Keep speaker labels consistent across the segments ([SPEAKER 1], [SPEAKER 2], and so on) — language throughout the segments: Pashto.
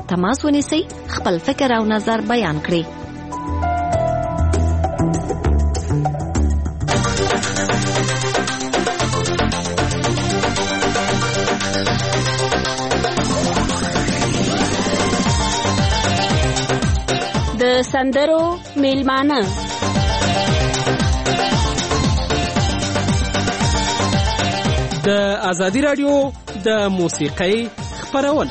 [SPEAKER 1] تماس ونیسئ، خپل فکر او نظر بیان کړئ.
[SPEAKER 2] د سندرو میلمانه
[SPEAKER 3] د ازادي رادیو د موسیقۍ خپرونه.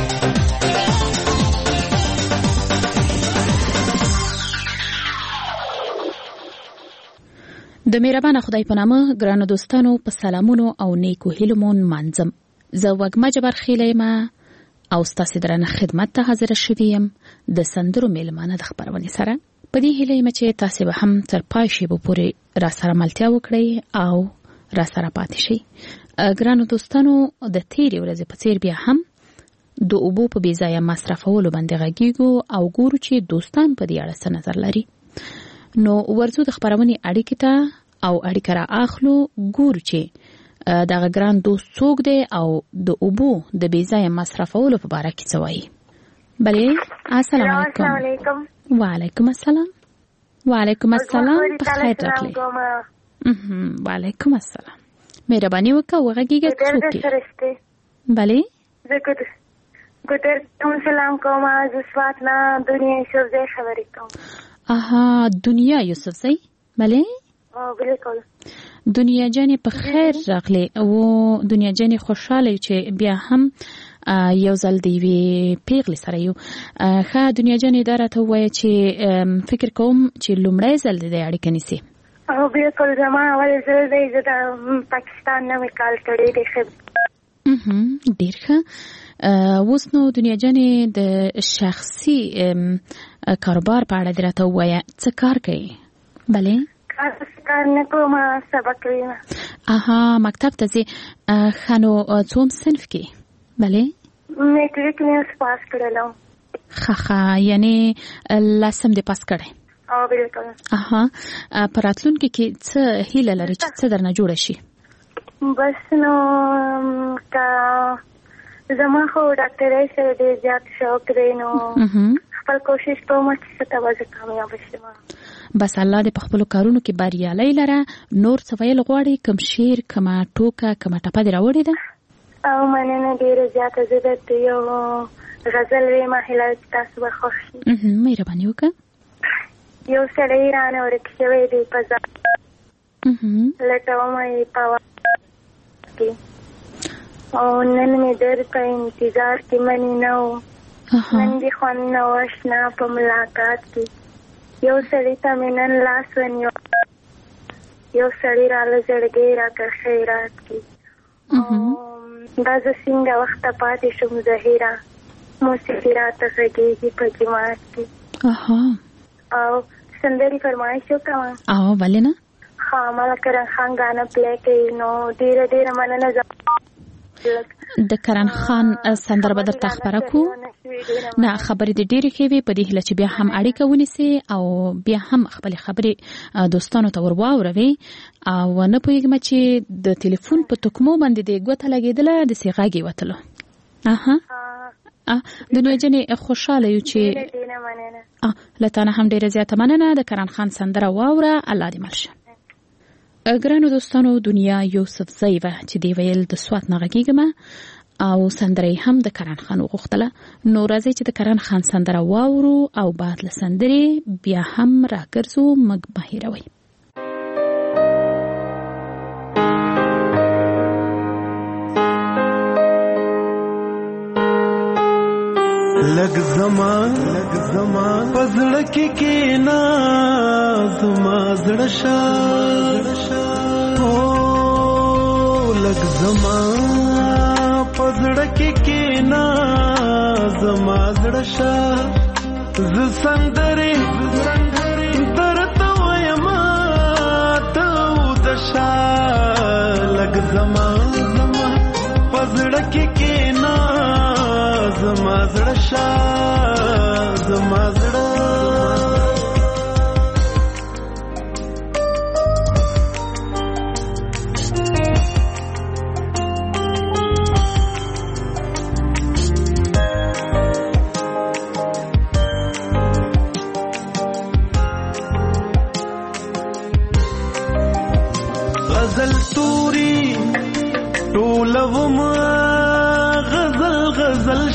[SPEAKER 4] د مهربان خدای په نامه ګرانو دوستانو په سلامونو او نیکو هیلو مون منځم. زه وګما جبر خیلیما او ستاسو درنه خدمت ته حاضر شوم د سندرو میلمانه د خبرونه سره. په دې هیله یم چې تاسو به هم تر پای شی به پوری را سره ملتیا وکړئ او را سره پاتې شئ. ګرانو دوستانو د تیرې ورځې په څیر بیا هم د اوبو په بې ځایه مصرفولو باندې غږیږو او ګورو چې دوستان په دې اړه څه نظر لري. نو ورځو د خبرونې اړیکې ته او اړیکه را اخلو، ګورو چې دغه ګران دوست څوک دی او د اوبو د بې ځایه مصرفولو په باره کې څه وایي. بلې السلام علیکم. وعلیکم السلام. وعلیکم السلام. په خیر راغلی. وعلیکم السلام. مهرباني وکړه وغږیږه څوک دی؟ بلې
[SPEAKER 5] زه ګودر ته سلام کوم. زه سوات نه دنیا یوسفزۍ خبرې کوم.
[SPEAKER 4] دنیا یوسفزۍ. بلې
[SPEAKER 5] بالکل.
[SPEAKER 4] دنیا جانې په خیر راغلی. او دنیا جانې خوشاله چې بیا هم یو ځل دی وی پیغلی سره یو. ښه دنیا جانې دا راته ووایه چې فکر کوم چې لومړی ځل دی اړیکه نیسي.
[SPEAKER 5] بالکل زما اول ځل دی. زه د پاکستان نه مې کال کړی دی.
[SPEAKER 4] ډېر ښه. اوس نو دنیا جانې د شخصي کاروبار په اړه دې راته ووایه، څه کار کوي؟ بلې
[SPEAKER 5] کار نه کوم، سبق ویم.
[SPEAKER 4] مکتب ته ځې؟ ښه نو څوم صنف کې؟ بلې
[SPEAKER 5] میټریک مې اوس پاس کړلم.
[SPEAKER 4] ښه یعنې لسم دې پاس کړی؟
[SPEAKER 5] بالکل.
[SPEAKER 4] په راتلونکي کې څه هیله لري چې څه درنه جوړه شي؟
[SPEAKER 5] بس نو که زما خو ډاکټرۍ سره ډېر زیات شوق دی، نو خپل کوشش کوم چې څه ته به زه کامیابه شم.
[SPEAKER 4] بس الله دې په خپلو کارونو کې بریالی لره. نور څه ویل غواړې؟ کوم شعر، کومه ټوکه، کومه ټپه دې راوړې ده؟
[SPEAKER 5] مننه ډېره زیاته. زه درته یو غزل ویم، هیله چې تاسو به خوښ شي.
[SPEAKER 4] مهرباني وکړه.
[SPEAKER 5] یو سړی رانه ورک شوی دی په ځان، لټومه یې په کې، او نن مې در په انتظار کې منې نه و. نن دې خوند نه و اشنا په ملاقات کې. یو سړي ته مې نن لاس ونیو، یو سړي راله زړګی راکړ خیرات کې. دا زه څنګه وخته پاتې شم زهیره، موسیقي راته غږېږي په جماعت کې. او سندرې فرمایش وکړم؟
[SPEAKER 4] ولې نه.
[SPEAKER 5] مالا کرن خان غانا پلی کوي، نو ډېره ډېره مننه.
[SPEAKER 4] د کرن خان سندره به درته خپره کړو. نه خبرې دې ډېرې ښې وې. په دې هیله چې بیا هم اړیکه ونیسي او بیا هم خپلې خبرې دوستانو ته ور واوروي. او نه پوهېږم چې د تلیفون په تکمو باندې دې ګوته لګېدله، داسې غږ یې وتلو. دنیا جانې خوشحاله یو چې له تا نه هم ډېره زیاته مننه. د کرن خان سندره واوره. الله دې مل شه. ګرانو دوستانو دنیا یوسفزۍ وه چې دی ویل د سوات نه غږېږم او سندره هم د کرن خان وغوښتله. نو راځئ چې د کرن خان سندره واورو او بعد له سندرې بیا هم راګرځو. مګ مه هېروئ.
[SPEAKER 6] لگ زمان پزړه کې کېنا زما زړه شا لگ زمان پزړه کې کېنا زما زړه شا ز سندرې درته وایم ته دشا لگ زمان پزړه کې کېنا زما زړه شا زما زړه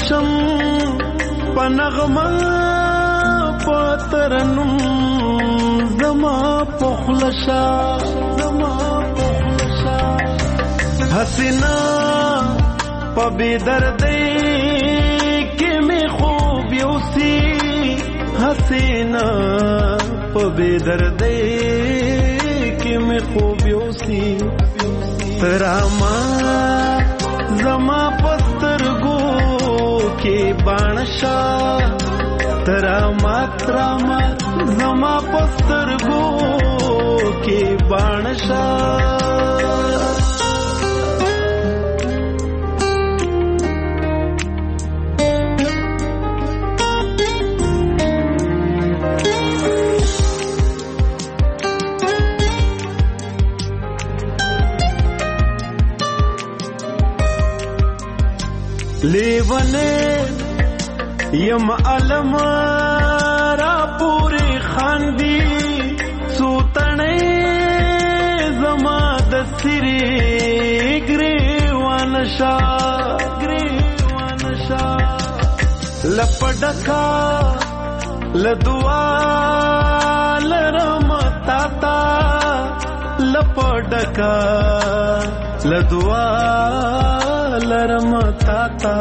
[SPEAKER 6] شم په نغمه په ترنم زما په خلشا حسینا په بی دردی کې می خوب یوسی حسینا په بی دردی کې می خوب یوسی تراما زما پسترګو کې بانشا تراما زما پسترګو کې بانشا لیونے یم علم را پوری خاندی سوتنے زما دسری گریوانشا لپڈکا لدوا لرمتاتا لپڈکا لدوا لرمتاتا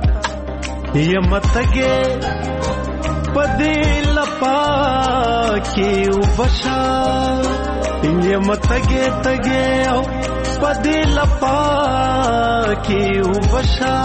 [SPEAKER 6] یمتگے پدی لپا کی وبشا یمتگے تگے پدی لپا کی وبشا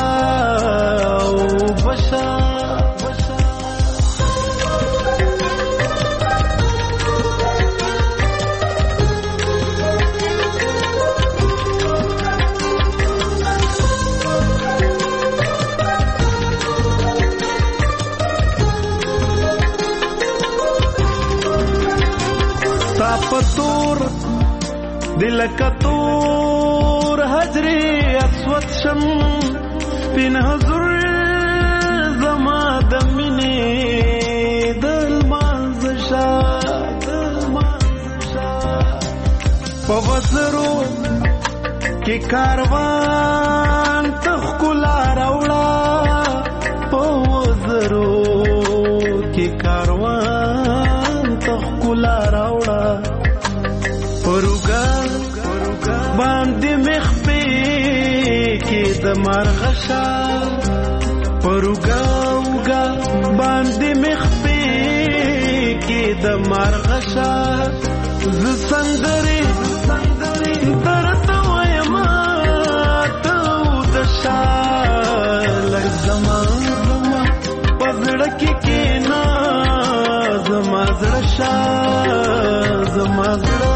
[SPEAKER 6] پتور دل کتور حجری اسود شم سپین حضور زما دمینی دل مانزشا پوزرو کی کاروان تخکلا روڑا پوزرو کی کاروان تخکلا روڑا پروگا باندې مخفي کې د مرغشا پروگا باندې مخفي کې د مرغشا ز سندري درته وایم ته د شال زما پزړه کې کینا زما زړه زما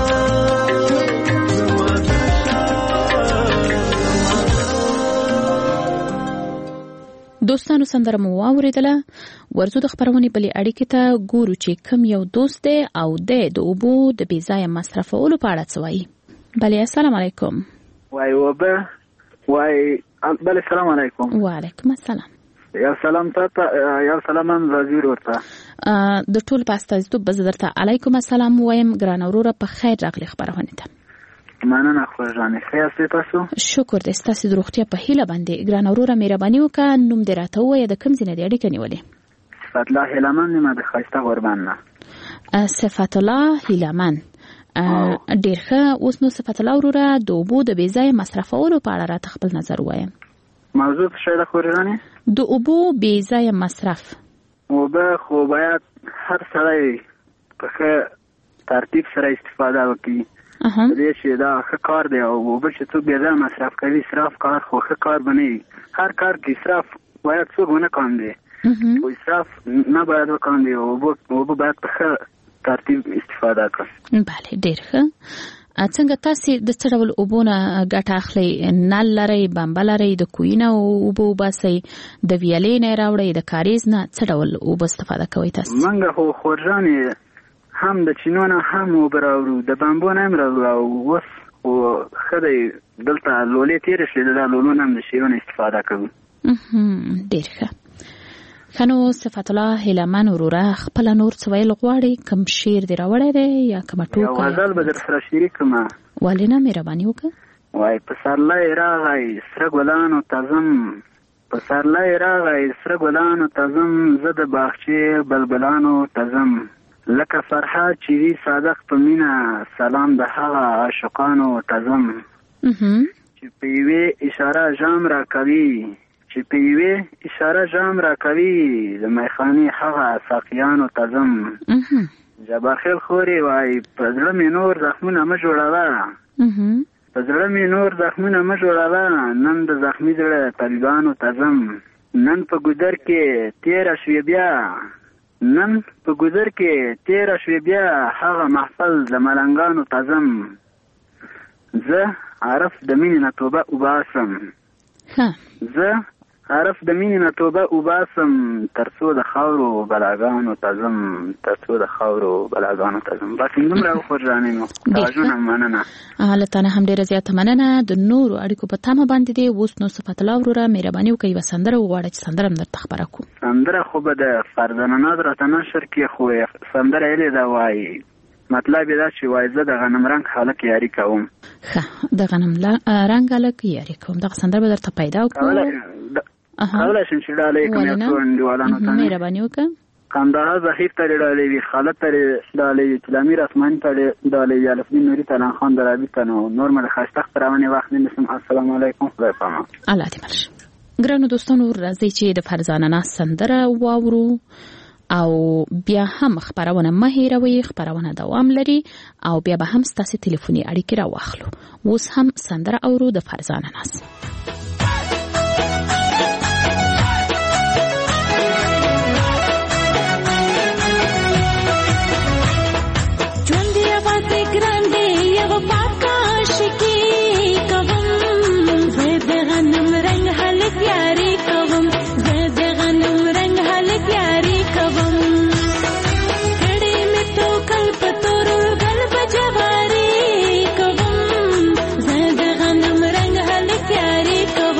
[SPEAKER 4] دوستانو سندره مو واوریدله. ورزو د خبرونې بلې اړیکې ته ګورو چې کوم یو دوست دی او د اوبو د بې ځایه مصرفولو په اړه څه وایي. بلې السلام علیکم.
[SPEAKER 7] وای وبه وای بلې السلام علیکم.
[SPEAKER 4] وعلیکم السلام.
[SPEAKER 7] یو سلام ته یو سلام هم راځي ورته
[SPEAKER 4] د ټول په استازیتوب به زه درته علیکم السلام وایم. ګرانه وروره په خیر راغلې خبرونه ته.
[SPEAKER 7] مننه خو ځانې خیر تاسو.
[SPEAKER 4] شکر دې ستاسو د روغتیا په هیله باندې. ګرانه وروره مهرباني وکړه نوم دې راته ووایه د کوم ځای نه دې اړیکه نیولې؟
[SPEAKER 7] صفت الله هیلمن ما د ښایسته غوربند نه.
[SPEAKER 4] صفت الله هیلمن ډېر ښه. اوس نو صفت الله وروره د اوبو د بې ځایه مصرفولو په اړه راته خپل نظر ووایم.
[SPEAKER 7] موضوع څه ده خورانه؟
[SPEAKER 4] د اوبو بې ځایه مصرف.
[SPEAKER 7] اوبه خو باید هر سړی په ښه ترتیب سره استفاده وکړي. دې چې دا ښه کار دی او اوبه چې څوک بې ځایه مصرف کوي اسراف کار خو ښه کار بنوي. هر کار کې اسراف باید څوک ونه کاندي خو اسراف نه باید وکاندي. اوبه باید په ښه ترتیب استفاده کړي.
[SPEAKER 4] بله ډېر ښه. څنګه تاسو د څه ډول اوبو نه ګټه اخلئ؟ نل لرئ، بمبه لرئ، د کوهي نه اوبه وباسئ، د ویالې نه راوړئ، د کاریز نه څه ډول اوبه استفاده کوئ تاسو؟
[SPEAKER 7] موږ خو خورجانې هم د چینو نه هم اوبه راوړو، د بمبو نه هم راوړو او اوس خو ښه دی دلته لولې تېرې شوې د لولو نه هم د شیو نه استفاده کوو.
[SPEAKER 4] ډېر ښه. ښه نو صفت الله هیلمن وروره خپله نور څه ویل غواړئ؟ کوم شعر دې راوړی دی یا کومه ټوکه؟
[SPEAKER 7] یو غزل به در سره شریک کړم. ولې
[SPEAKER 4] نه مهرباني وکړه.
[SPEAKER 7] وای پسرلی راغی سره ګلانو ته ځم، پسرلی راغی سره ګلانو ته ځم، زه د باغچې بلبلانو ته ځم. لکه فرحات چې وي صادق په مینه، سلام د هغه عاشقانو ته ځم. چې په یوې اشاره ژام را کوي، چې په یوې اشاره ژام را کوي، د میخانې هغه ساقیانو ته ځم. جبار خیل خوري وای په زړه مې نور زخمونه مه جوړوه، په زړه مې نور زخمونه مه جوړوه، نن د زخمي زړه طبیبانو ته ځم. نن په ګودر کې تیره شوې بیا، نن په ګودر کې تیره شوې بیا، هغه محفل د ملنګانو ته ځم. زه عارف د مینې نه توبه وباسم، زه عارف د مینې نه توبه وباسم، تر څو د خاورو بلاګانو ته ځم، تر څو د خاورو بلاګانو ته ځم. بس دومره وخور جانینو توجونه مننه.
[SPEAKER 4] له تا نه هم ډېره زیاته مننه. د نورو اړیکو په تمه باندې دی. اوس نو صفت الله وروره مهرباني وکړئ یوه سندره وغواړه چې سندره هم درته خپره کړو.
[SPEAKER 7] سندره خو به د فرزانه ناز راته نشر کې، خو سندره یې ده وایي مطلب دا چې وای زه د غنم رنګ هلک یاري کوم.
[SPEAKER 4] ښه، د غنم رنګ هلک یاري کوم، دغه سندره به درته پیدا وکړو.
[SPEAKER 7] کولی شم چې ډالۍ کوم یو څو انډیوالانو ته
[SPEAKER 4] مهرباني وکړه.
[SPEAKER 7] کندهار ظهیر ته ډالۍ وي، خالد ته ډالۍ، تلامیر اسماني ته ډالۍ، الفدین نوري ته، خان درابي ته، نور مې د ښایسته خپرونې وخت نه نیسم. السلام علیکم، خدای پامان.
[SPEAKER 4] الله دې مل شه. ګرانو دوستانو راځئ چې د فرزانه ناز سندره واورو او بیا هم خپرونه مه هېروئ. خپرونه دوام لري او بیا به هم ستاسې تلیفوني اړیکې راواخلو. اوس هم سندره اورو د فرزانه ناز.
[SPEAKER 8] Yari ko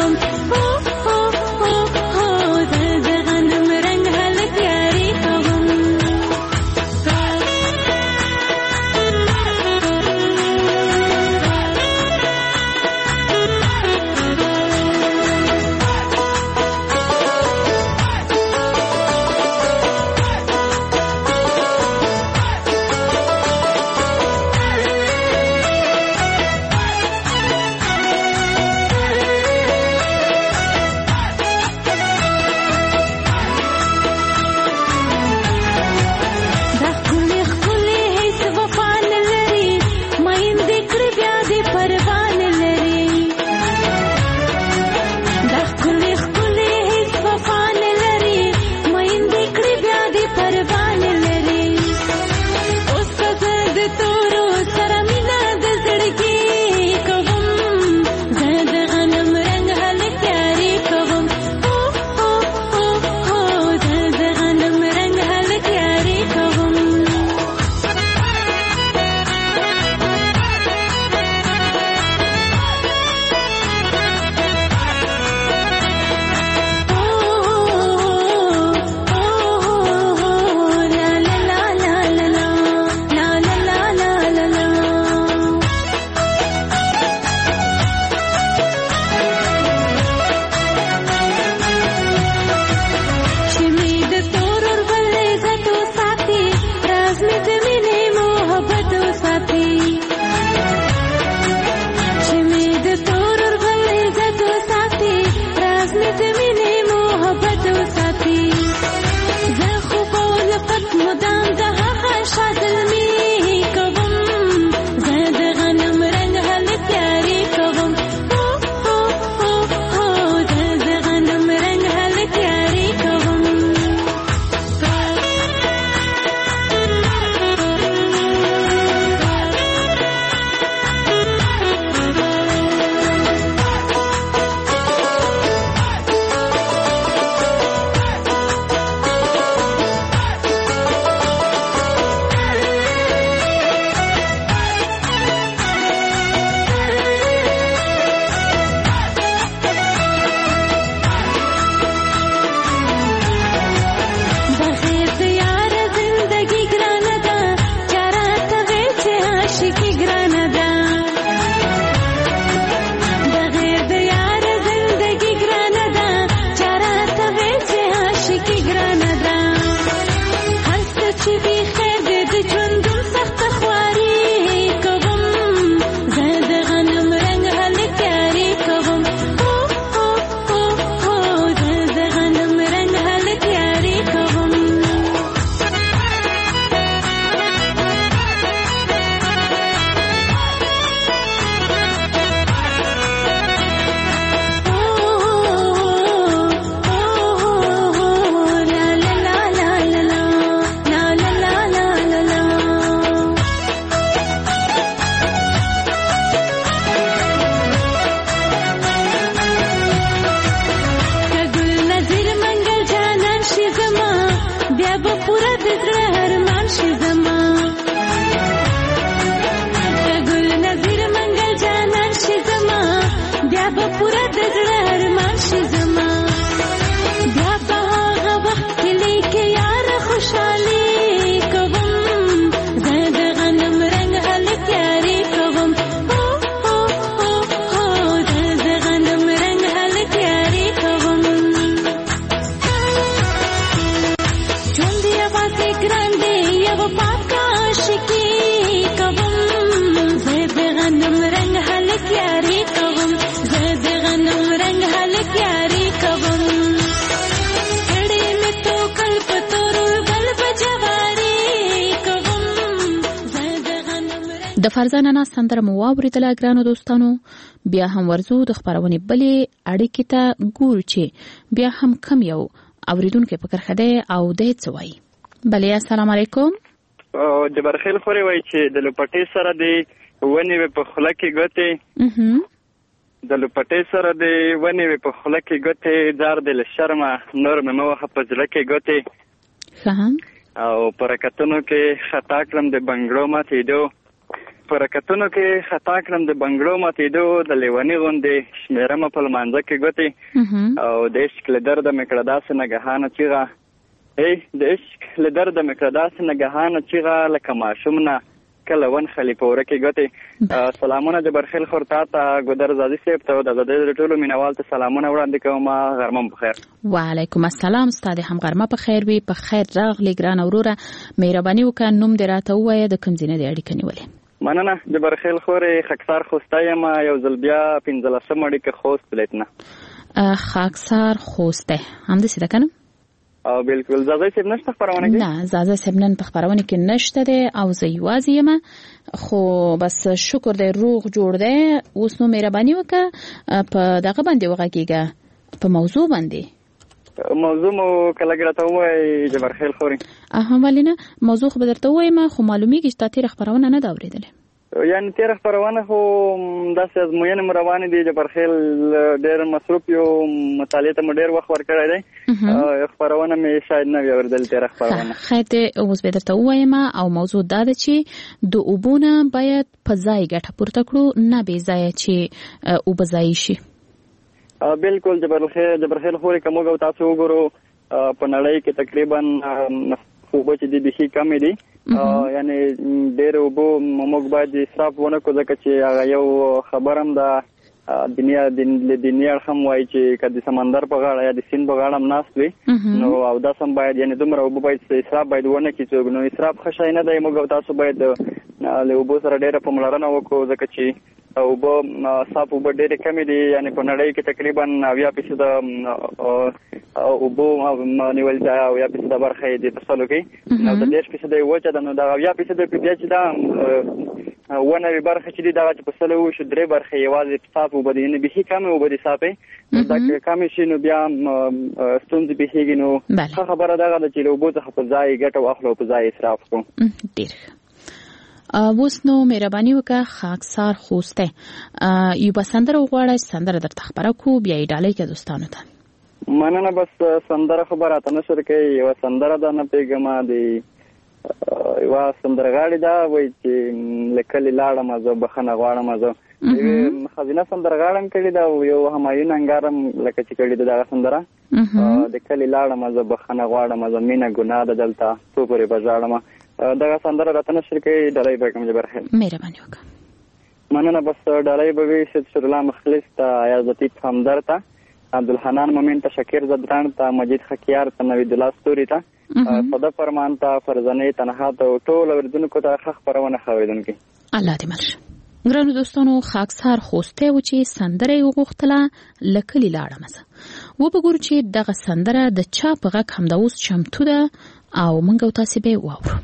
[SPEAKER 8] بیا به پوره د زړه ارمان شي زما ګل نظیر منګل جانان شي زما بیا به پوره د زړه ارمان شي زما بیا به هغه وخت کلی کې یار خوشحالي کوم زه د غنم رنګ هلک یاري کوم
[SPEAKER 4] د فرزانه نه سندره مو واوریدله ګرانو دوستانو. بیا هم ورزو د خبرونې بلې اړیکې ته ګورو چې بیا هم کم یو اوریدونکی په کرښه دی او دی څه وایي. بلې السلام علیکم.
[SPEAKER 9] جبر خیل خوري وایي چې د لوپټې سره د ونې په خوله کې ګوتې د لوپټې سره د ونې په خوله کې ګوتې دار د شرمه نور مې موخه په زړه کې ګوتې او پرکتونو کې خطا کړم د بنګړو ماتېدو پرکتونو کې خطا کړم د بنګړو ماتېدو د لیونی غوندې شمیرم په لمانځه کې ګوتې او د عشق له درده مې کړه داسې نګهانه چیغه د عشق له درده مې کړه داسې نګهانه چیغه لکه ماشوم نه کله ون خلی په وره کې ګوتې. سلامونه جبر خیل خور تا ته ګودر زادي صاحب ته د ازادۍ د ټولو مینوال ته سلامونه وړاندې کوم. غرمه په خیر.
[SPEAKER 4] وعلیکم السلام. ستاسو هم غرمه په خیر وي. په خیر راغلی ګران اوروره. مهرباني وکړه نوم دې راته ووایه د کوم ځای نه دې اړیکه نیولې.
[SPEAKER 9] مننه جبر خیل خورې خاکسار خوسته یم یو ځل بیا 15 اړیکه خوست ولایت نه.
[SPEAKER 4] خاکسار خوسته همداسې ده کنه؟
[SPEAKER 9] او بالکل زازای صاحب نشته خبرونه کې؟ نه
[SPEAKER 4] زازای صاحب نن په خبرونه کې نشته ده او زه یوازې یم خو بس شکر دی روغ جوړ دی. اوس نو مهرباني وکړه په دغه باندې وغږیږه په موضوع باندې.
[SPEAKER 9] موضوع مو کله ګرته وای جبر خیل خوري
[SPEAKER 4] ولې نه موضوع خو درته وایم خو معلومیږي چې تیر خبرونه نه دا اوریدل
[SPEAKER 9] یعنی تیر خبرونه خو داسې ازموینې روانې دي جبر خیل ډېر مصروف یو مطالعه ته ډېر وخت ورکړی دی خبرونه مې شاید نه اوریدل تیر خبرونه.
[SPEAKER 4] خیر ته اوس به درته وایم او موضوع دا ده چې د اوبونه باید په ځای ګټه پورته کړو نه بې ځایه چې اوبه ضایع شي.
[SPEAKER 9] بالکل جبر خیل خوري کوم او تاسو وګورو په نړۍ کې تقریبا اوبه چې دي بهي کمې دي یعنی ډېر اوبه موږ باید اسراف ونه کړو ځکه چې هغه یو خبر هم ده دنیا هم وایي چې که د سمندر په غاړه یا د سیند په غاړه هم ناست وي نو او داسې هم باید یعنی دومره اوبه باید اسراف باید ونه کړي څوک. نو اسراف ښه شی نه دی. موږ او تاسو باید له اوبو سره ډېره پاملرنه وکړو ځکه چې اوبه صاف اوبه ډېرې کمې دي یعنی په نړۍ کې تقریبا 90% اوبو نیول ځای او 90% برخه یې د فصلو کې نو د 10% وچه ده. نو دا 90% بیا چې دا 90 برخه چې دي دا چې فصلو شو 3 برخه یوازې صاف اوبه دي یعنی به کم اوبه دي صافې دا کم شي نو بیا ستونزې بهېږي. نو خبره دا ده چې اوبو څخه په ځای ګټه واخلو په ځای اسراف کوو.
[SPEAKER 4] ډېر اوس نو مهرباني وکړه خاکسار خوسته یو بسندره وغواړی سندره درته خبره کو بیا یې ډالۍ کې دوستانو ته.
[SPEAKER 9] مننه بس سندره خبره ته نشر کوي یو سندره ده نه پیګما دی یو سندرغاړي دا وایي چې لکلی لاړم زه بخنه غواړم زه خزینه سندرغاړم کړي دا یو همایون انګارم لکه چې کړي دا سندره د کلی لاړم زه بخنه غواړم زه مینا ګناه ده دلته تو پرې بجاړم دغه سندره راته نشر کوي ډالۍ به کوم جبر خیر.
[SPEAKER 4] مهرباني وکړه.
[SPEAKER 9] مننه بس ډالۍ به وي سید شرلا مخلص ته ایاز لطیف همدر ته عبدالحنان مومن ته شکیر زدران ته مجید خکیار ته نوید الله ستوري ته صدا فرمان ته فرزانه تنها ته ټول اوریدونکو ته ښه خبرونه خوریدونکو
[SPEAKER 4] الله دې مرشه. ګرانو دوستانو خاکسار خوسته و چې سندره وغوښتله لکلی لاړم زه و بګورو چې دغه سندره د چا په غږ همدا اوس چمتو ده او موږ او تاسو به واورو.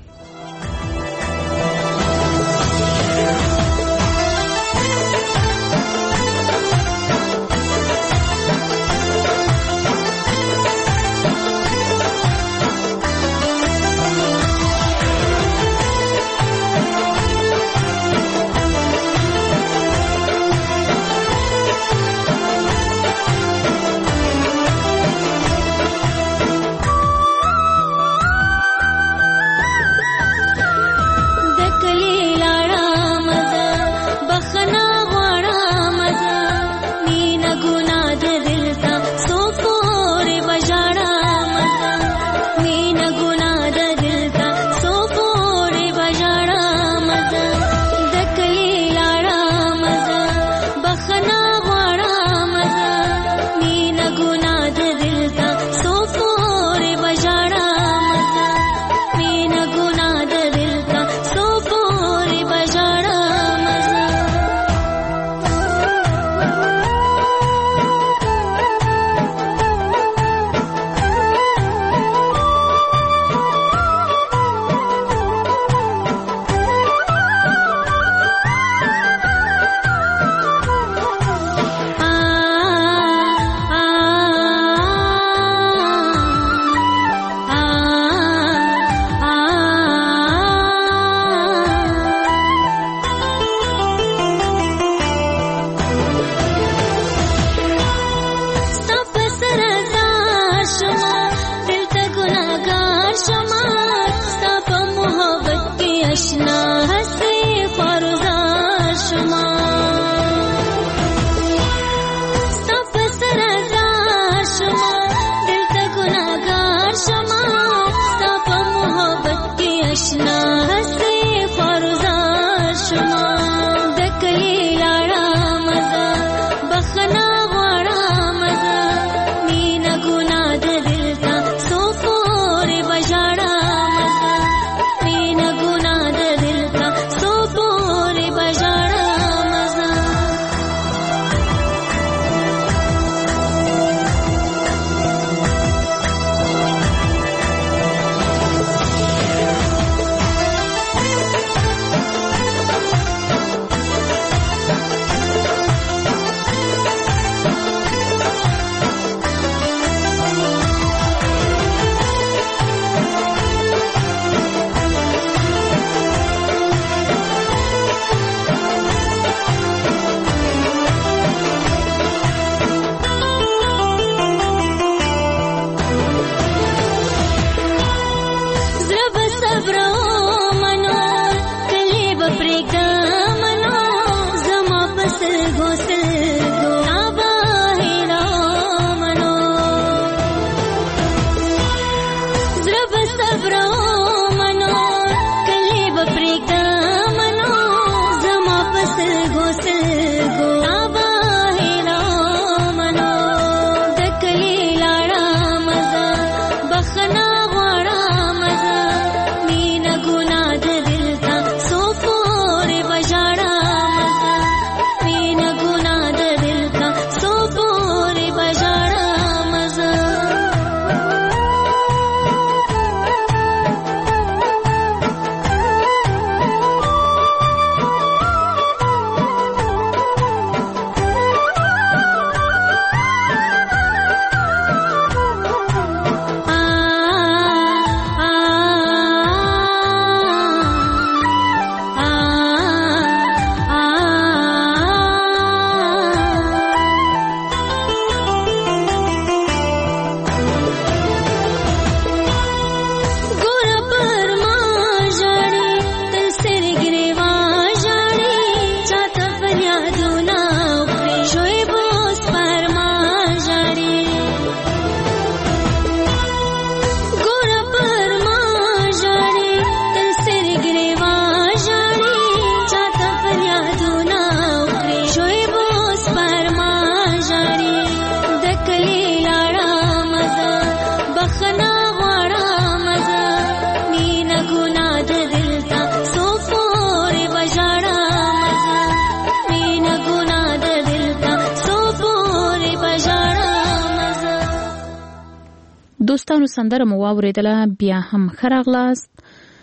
[SPEAKER 4] دوستانو سندره مو واوریدله، بیا هم ښه راغلاست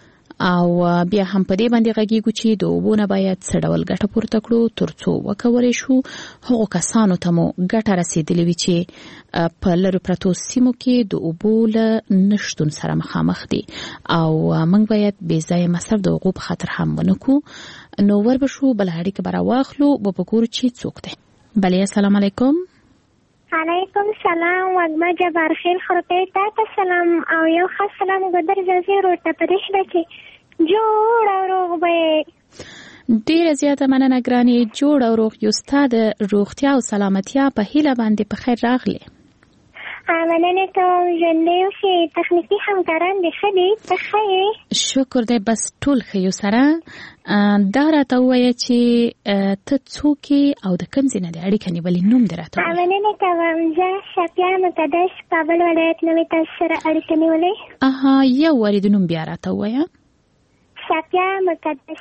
[SPEAKER 4] او بیا هم په دې باندې غږیږو چې د اوبو نه باید څه ډول ګټه پورته کړو تر څو وکولی شو هغو کسانو ته مو ګټه رسېدلې وي چې په لرې پرتو سیمو کې د اوبو له نشتون سره مخامخ دي او موږ باید بې ځایه مصرف د اوبو په خاطر هم ونه کړو. نو ور به شو بله اړیکه به راواخلو، به وګورو چې څوک دی. بلې السلام علیکم.
[SPEAKER 5] علیکم سلام. وږمه جبار خیل خورپۍ تا ته سلام او یو خاص سلام ګودر زازي ورته پرېښده چې جوړ او روغ به
[SPEAKER 4] ډیره زیاته مننه ګرانې. جوړ او روغ یو ستا د روغتیا او سلامتیا په هیله باندې په خیر راغلی.
[SPEAKER 5] مننه کوم. ژوندی اوسې. تخنیکي همکاران دې ښه دي؟ ته ښه یې؟
[SPEAKER 4] شکر دی. بس ټول ښه یو. سره دا راته ووایه چې ته څوک یې او د کوم ځای نه دې اړیکه نیولې؟ نوم دې راته ووایه.
[SPEAKER 5] مننه کوم. زه شفیع مقدس کابل ولایت نه مې تاسو سره اړیکه نیولې.
[SPEAKER 4] یو وارې د نوم بیا راته ووایه.
[SPEAKER 5] شفیع مقدس.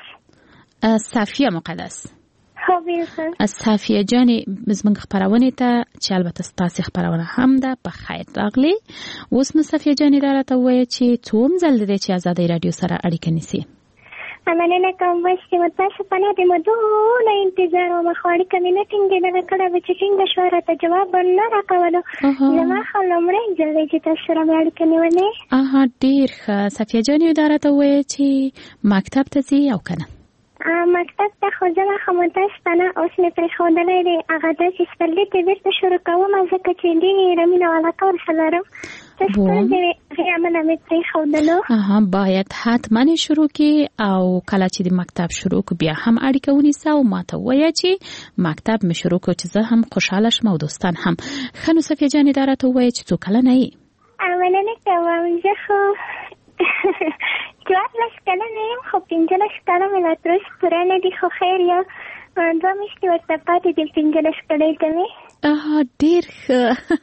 [SPEAKER 4] صافیه مقدس.
[SPEAKER 5] هو بالکل.
[SPEAKER 4] صافیه جانې زموږ خپرونې ته چې البته ستاسې خپرونه هم ده په خیر راغلی. اوس نو صافیه جانې دا راته ووایه چې څوم ځل دی چې ازادۍ راډیو سره اړیکه نیسي؟
[SPEAKER 5] مننه کوم. بس چې متاسفانه د مو دونه انتظار وم، خو اړیکه مې نه ټینګېدله. کله به چې ټینګه شوه راته جواب به نه راکولو. زما خو لومړی ځل دی چې تاسو سره مې اړیکه نیولې.
[SPEAKER 4] ډېر ښه. صفیه جانې دا راته ووایه چې مکتب ته ځې او که نه؟
[SPEAKER 5] مکتب ته خو زه خو متاسفانه اوس مې پرېښودلی دی. هغه داسې سپرلي ته بېرته شروع کوم ځکه چې ډېره مینه او علاقه ورسره لرم.
[SPEAKER 4] باید حتما شروع کی او کله چې د مکتب شروع کو بیا هم اړیکه ونیسه او ماته وایه چې مکتب مې شروع کو چې زه هم خوشحاله شم او دوستان هم. ښه نو صفیه جانې دا راته ووایه چې څو کلنه یې؟
[SPEAKER 5] مننه کوم. زه خو 14 کلنه یم، خو 15 کاله مې لا تر اوسه پوره نه دي، خو خیر یو 2 میاشتې ورته پاتې دي 15 کلۍ ته مې.
[SPEAKER 4] ډېر ښه.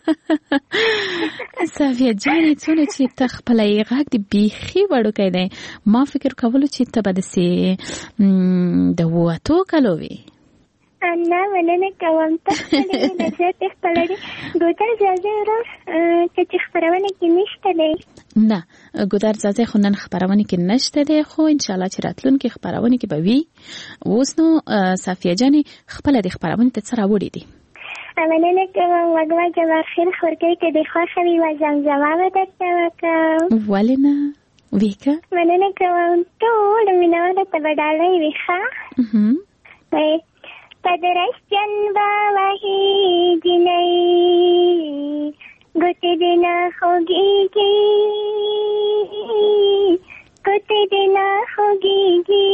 [SPEAKER 4] صافیه جانې څونه چې ته خپله یې غږ د بیخي وړوکی دی. ما فکر کولو چې ته به داسې د 8 کلو وې.
[SPEAKER 5] نه مننه کوم. ته خپلې نظر خپله دی. ګودر زازی ورځ چې خپرونه کې نشته دی.
[SPEAKER 4] نه ګودر زازی خو نن خپرونه کې نشته دی، خو انشاءالله چې راتلونکې خپرونه کې به وي. اوس نو صافیه جانې خپله د خپرونې ته څه راوړي دي؟
[SPEAKER 5] مننه کوم. وږمه جبار خیل خورکۍ که دې خوښه وي و زمزمه به درته وکړم.
[SPEAKER 4] ولې نه؟ ویکه.
[SPEAKER 5] مننه کوم. ټولو مینهوالو ته به ډالۍ وي. ښه پدرشتن با وحی جنئی گوتی دینا خوگی کی گوتی دینا خوگیگی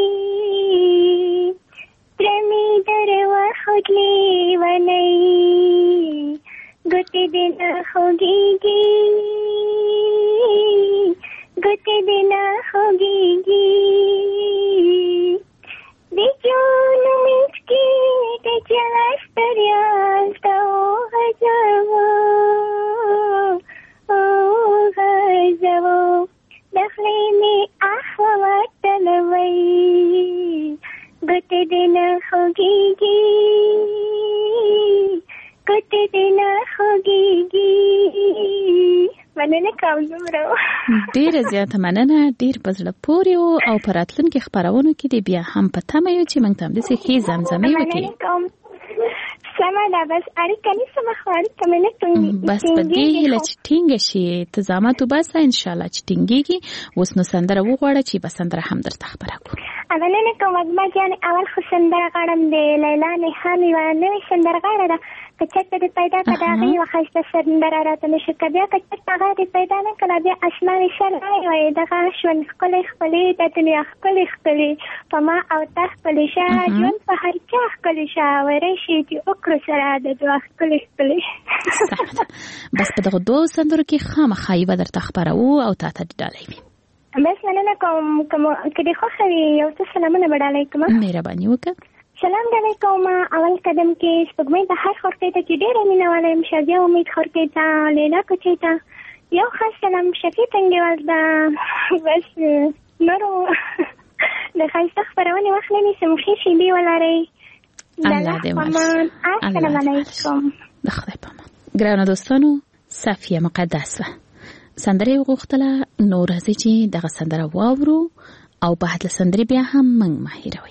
[SPEAKER 5] ترمی در وخت لیونی گوتی دینا خوگیگی گوتی دینا خوگیگی دی جونو میسکی دی جلس دریاز دا غزو دخلی می اخوات دلوی گوتی دینا خوگیگی گوتی دینا خوگیگی مننه کوم دومره
[SPEAKER 4] ډیره زیاته مننه. ډیر په زړه پورې او په راتلونکي خپرونو کې دې بیا هم په تمه یو چې موږ ته همداسې ښې زمزمې وکړي.
[SPEAKER 5] سمه ده بس اړیکه نیسم خو اړیکه مې نه ټینګېږي
[SPEAKER 4] بس په دې هیله چې ټینګه شي تزامات وباسه انشاءالله چې ټینګېږي. اوس نو سندره وغواړه چې به سندره هم درته خبره کړو.
[SPEAKER 5] مننه کوم اجمه جانې اول خو سندره غواړم د لیلا نښان یوه نوې سندرغاړه ده که چېرته دې پیدا کړه د هغې یوه ښایسته سندره راته نشي که بیا که چېرته هغه دې پیدا نه کړه بیا اسمانې شرعی وایي دغه ژوند ښکلی ښکلی د دنیا ښکلی ښکلی په ما او تا ښکلی شه ژوند په هر چا ښکلی شه وری شي چې وکړو سره د دعا ښکلی ښکلی.
[SPEAKER 4] بس په دغه دوو سندرو کې خامخا یې به درته خپروو او تا ته ډالۍ وي.
[SPEAKER 5] بس مننه کوم که دې خوښه وي یو څه سلامونه به ډالۍ کوم.
[SPEAKER 4] مهرباني وکړه.
[SPEAKER 5] سلام ډالۍ کوم. اول قدم کې سپوږمۍ د هر خورکۍ ته چې ډېره مینه واله یم شازیه امید خورکۍ ته لیلا کوچۍ ته یو خاص سلام شفیع تنګیوال ته بس نورو د ښایسته خپرونې وخت نه نیسم ښې شیبې ولرئ.
[SPEAKER 4] الله دې
[SPEAKER 5] السلام علیکم.
[SPEAKER 4] د خدای په امان. ګرانو دوستانو صفیه مقدس وه سندره یې وغوښتله نو راځئ چې دغه سندره واورو او بعد له سندرې بیا هم موږ مه هېروئ.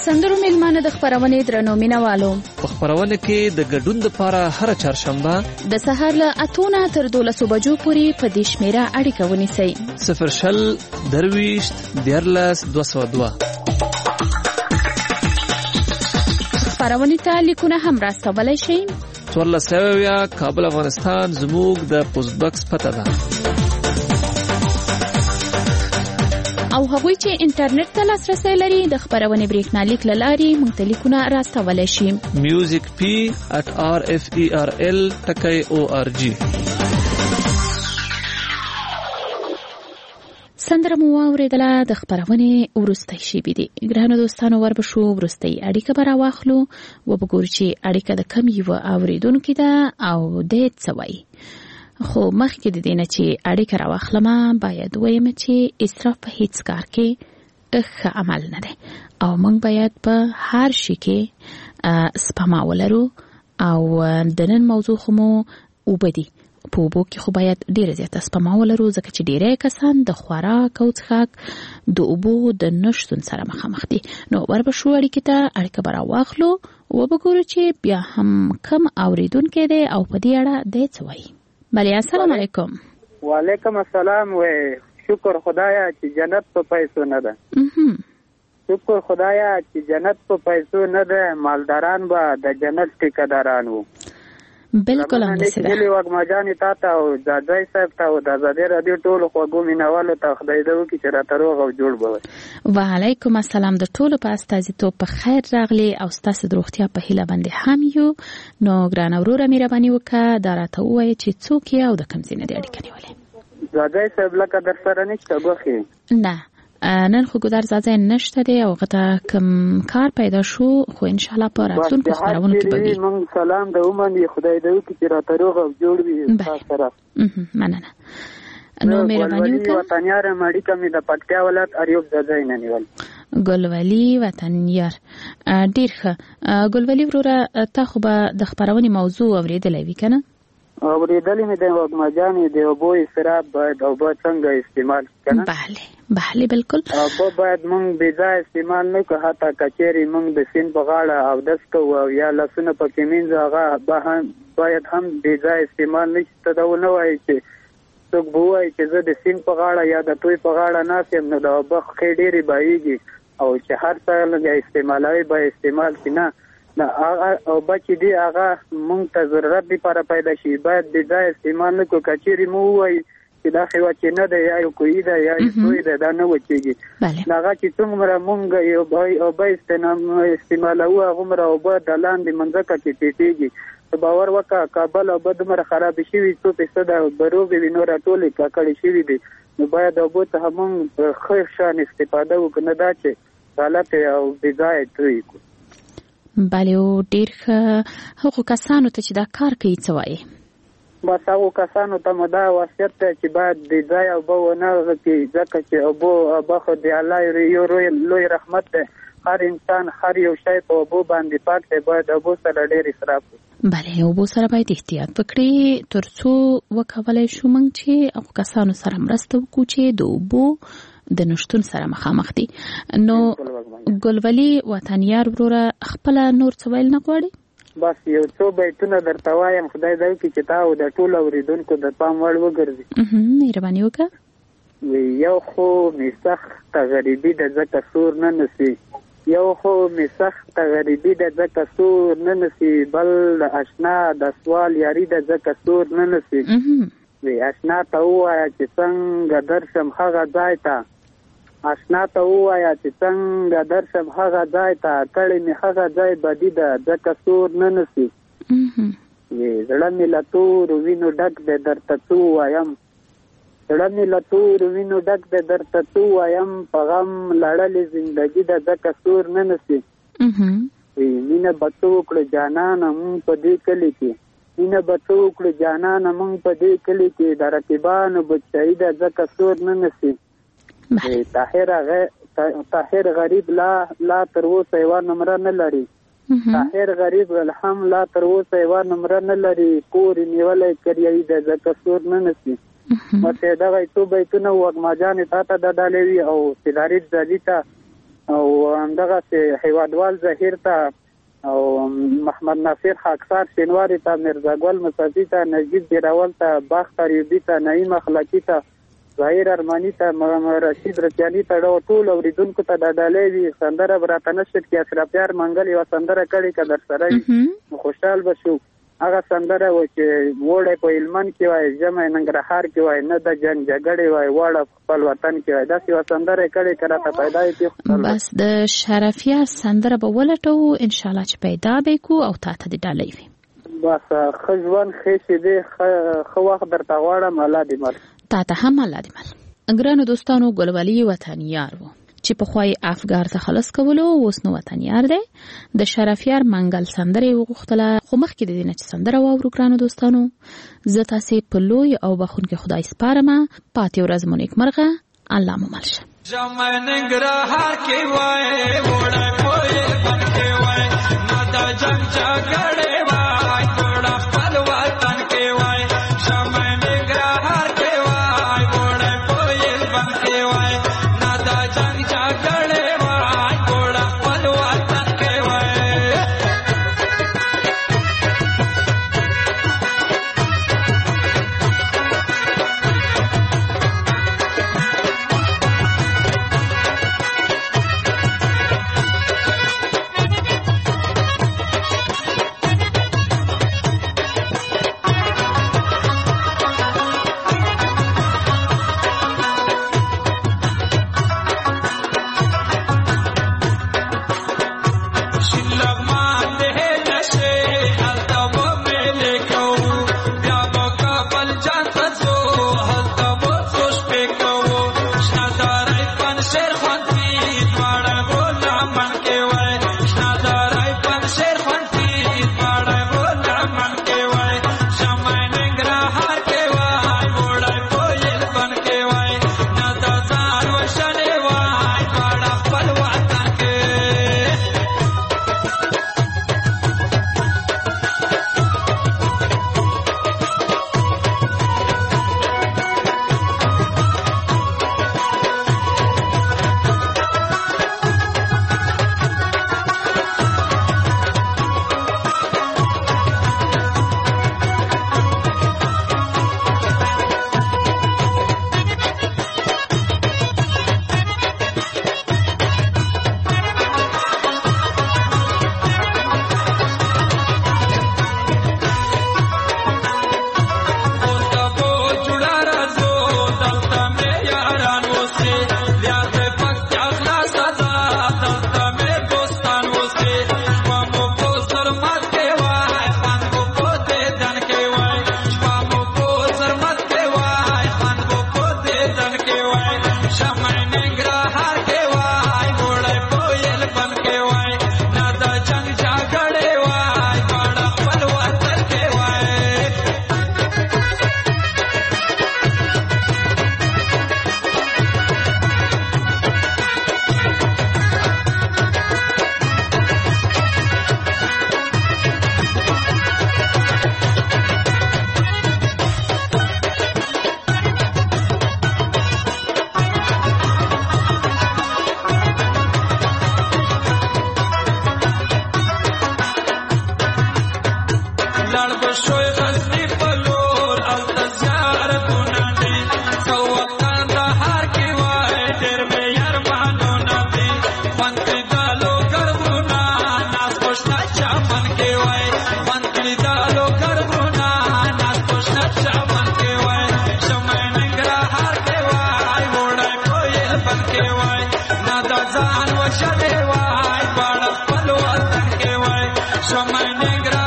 [SPEAKER 4] سندرو میلمانه د خبرونې درنو مینوالو
[SPEAKER 10] په خبرونه کې د ګډون لپاره هر چهارشنبه
[SPEAKER 4] د سهار له 8 تر 12 بجو پورې په دې شمیره اړیکه ونیسئ
[SPEAKER 10] 0 درويشت دیرلس 202
[SPEAKER 4] خبرونه ته لیکونه هم راستولای شئ
[SPEAKER 10] 14 کابل افغانستان زموږ د پوسټ باکس پته ده
[SPEAKER 4] او هغوی چې انټرنیټ ته لاسرسی لري د خبرونې بریښنالیک له لارې موږ ته لیکونه راستولی شي
[SPEAKER 10] musicp@rferl.org
[SPEAKER 4] سندره مو واورېدله د خبرونې وروستی شیبې دي ګرانو دوستانو وربشو وروستۍ اړیکه به راواخلو وبګورو چې اړیکه د کم یوه اورېدونکي ده او دی څه وایي خو مخکې د دې نه چې اړیکه راواخلمه باید ووایم چې اسراف په هیڅ کار کې ښه عمل نه دی او موږ باید په هر شي کې سپما ولرو او د نن موضوع خو مو اوبه دي په اوبو کې خو باید ډېره زیاته سپما ولرو ځکه چې ډېری کسان د خوراک او څښاک د اوبو د نشتون سره مخامخ دي نو وربشو اړیکې ته اړیکه به راواخلو وبګورو چې بیا هم کم اورېدونکی دی او په دې اړه دی څه وایي بله السلام علیکم
[SPEAKER 11] وعلیکم السلام و شکر خدایا چې جنت په پیسو نه ده شکر خدایا چې جنت په پیسو نه ده مالداران به د جنت ټیکه‌داران وو
[SPEAKER 4] بالکل همداسې ده
[SPEAKER 11] وږمه جانې تا ته او ځاځی صاحب ته او د ازادۍ راډیو ټولو خوږو مینوالو ته خدای دې وکړي چې راته روغ او جوړ به وي
[SPEAKER 4] وعلیکم السلام د ټولو په استازیتوب په خیر راغلی او ستاسو د روغتیا په هیله باندې هم یو نو ګرانه وروره مهرباني وکړه دا راته ووایه چې څوک یې او د کوم ځای نه دې اړیکه نیولې
[SPEAKER 11] ځاځی صاحب لکه در سره نشته ګوښې
[SPEAKER 4] نه نن خو ګودر ځاځی نشته دی او غته کوم کار پیدا شو خو ان شاء الله په راتلونکو خبرونو کې به وي
[SPEAKER 11] مونږ سلام د ومني خدای دې وکړي چې راته روغ او جوړ وي تاسو سره
[SPEAKER 4] مننه نو مهرباني وکړه
[SPEAKER 11] وطنیار ماړی کمې د پټکیا ولایت اریوب ځاځی نه نیول
[SPEAKER 4] ګلولي وطنیار ډیر ښه ګلولي وروره تا خو به د خبرونې موضوع اورېدلی وي که نه
[SPEAKER 11] اورېدلې مې د وږمه جانې د اوبو اسراف باید اوبه څنګه استعمال که نه
[SPEAKER 4] بله بالکل
[SPEAKER 11] اوبه باید موږ بې ځایه استعمال نه کړو حتی که چېرې موږ د سیند په غاړه اودس کوو او یا لاسونه پکې مینځو هغه باید هم بې ځایه استعمال نه شي ته دا ونه وایي چې څوک به ووایي چې زه د سیند په غاړه یا د توی په غاړه ناست یم نو د اوبه ښې ډېرې بهیږي او چې هر څه لږه استعمالوي به استعمال شي نه اوبه چې دی هغه موږ ته ضرورت لپاره پیدا شي باید بې ځایه استعمال نه کړو که چېرې مو ووایي چې دا خیوه چې نه ده یا یو کوهي ده یا یو توی ده دا نه وچېږي هغه چې څومره موږ اوبه استعمالوو هغومره اوبه د لاندې مځکه کې ټیټېږي باور وکړه کابل اوبه دومره خرابې شوي 100% به روغې وي نور ټولې ککړې شوي دي نو باید اوبو څخه موږ په ښه شان استفاده وکړو نه دا چې غلطې او بې ځایه توی کړو
[SPEAKER 4] بله او ډېر ښه هغو کسانو ته چې دا کار کوي څه وایي
[SPEAKER 11] بس هغو کسانو ته مو دا وصیت دی چې باید بې ځایه اوبه ونه غځي ځکه چې اوبه خو د الله یو لوی رحمت دی هر انسان هر یو شی په اوبو باندې پاک دی باید اوبو سره ډېر اسراف وکړي
[SPEAKER 4] بله اوبو سره باید احتیاط وکړي تر څو وکولی شو موږ چې هغو کسانو سره مرسته وکړو چې د اوبو د نشتون سره مخامخ دي نو ګلولي وطنیار وروره خپله نور څه ویل نه غواړي
[SPEAKER 11] بس یو څو بیتونه درته وایم خدای دې وکړي چې تا او د ټولو اورېدونکو د پام وړ وګرځي
[SPEAKER 4] مهرباني وکړه
[SPEAKER 11] یو خو مې سخته غریبي ده ځکه سور نه نسي یو خو مې سخته غریبي ده ځکه سور نه نسي بل د اشنا د سوال یاري ده ځکه سور نه نسي اشنا ته ووایه چې څنګه درشم هغه ځای ته اشنا ته ووایه چې څنګه درشم هغه ځای ته کړی مې هغه ځای بدي ده ځکه سور نه نسي زړه مې له تورو وینو ډک دی درته څه ووایم زړه مې له تورو وینو ډک دی درته څه ووایم په غم لړلې زندګي ده ځکه سور نه نسي مینه به څه وکړو جانانه مونږ په دې کلي کې مینه به څه وکړو جانانه مونږ په دې کلي کې د رقیبانو بچایي ده ځکه سور نه نسي طاهر غریب لا تر اوسه یوه نمره نه لري طاهر غریب هم لا تر اوسه یوه نمره نه لري کور یې نیولی کریایي ده ځکه سور نه نسي مته دغه څو بیتونه وږمه جانې تا ته د ډالې وي او سیداري ځالي ته او همدغه هیوادوال ظهیر ته او محمد ناصر خاکسار شینواری ته مرزا ګل مصطفی ته نجیب ډیراول ته باختر یوبی ته نعیم اخلاقی ته ظاهر ارمانی ته رشید رچانی ته ټول اوریدونکو ته د ډالۍ وي سندره براته نشد کې اشرفیار منګل یو سندره کړي که در سره خوشحال بشو هغه سندره و چې وړه په هلمند کې وای جمع ننګرهار کې وای نه د جنگ جګړې وای وړه خپل وطن کې وای داسې یو سندره کړي کړه ته پیدا یې
[SPEAKER 4] بس د شرفیار سندره به ولټو ان شاء الله چې پیدا به کو او تا ته د ډالۍ وي
[SPEAKER 11] بس خجوان خېشي دې خو وخت درته غواړم الله دې مل
[SPEAKER 4] تا ته هم الله دې مل. ګرانو دوستانو ګلولي وطنیار وو چې په خوای افغار ته خلاص کولو اوس نو وطنیار دی د شرفیار منګل سندره وغوښتله خو مخکې د دې نه چې سندره واورو ګرانو دوستانو زه تاسې په لوی او بخونکي خدای سپارم پاتې ورځ مو نیکمرغه الله مو مل شه.
[SPEAKER 6] جمع ننګرهار کې وای وړه کوی بن کې وای نه د جنگ جګړې وای وړه خپل وطن کې وای جمع ننګرهار کې وای وړه کوی بن کې وای نه د جنگ جګړې وای وړه خپل وطن کې وای ځان وشلې وای پړ خپل وطن کې وای شمع نګرا